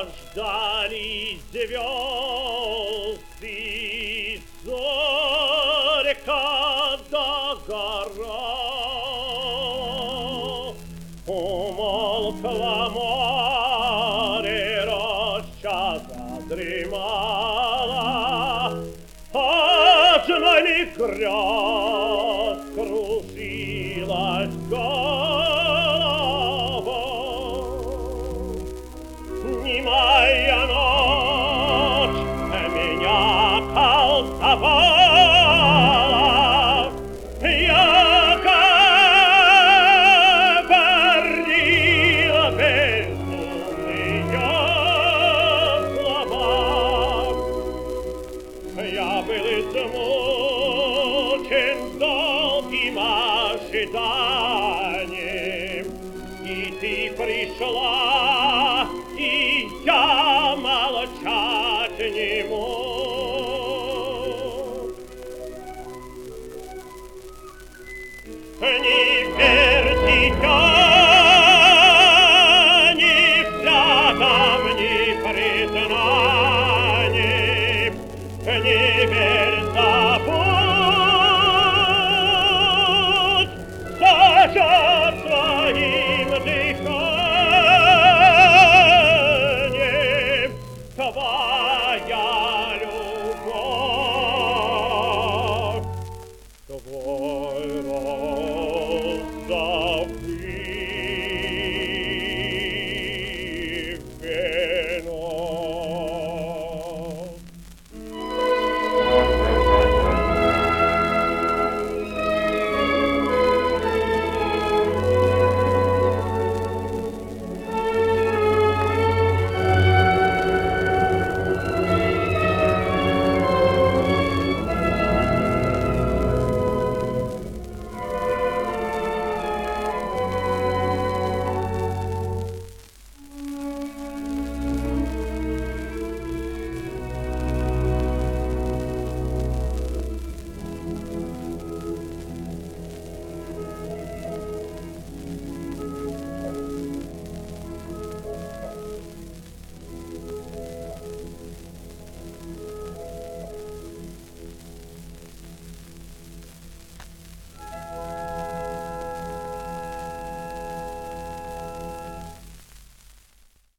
Заждались звезды, зорька догора. Умолкла море, роща задремала, одной ли грез крушилась голова. Немая ночь меня колдовала, я говорила безумные слова. Я был измучен долгим ожиданием, и ты пришла, и я молчать не мог. Не верьте,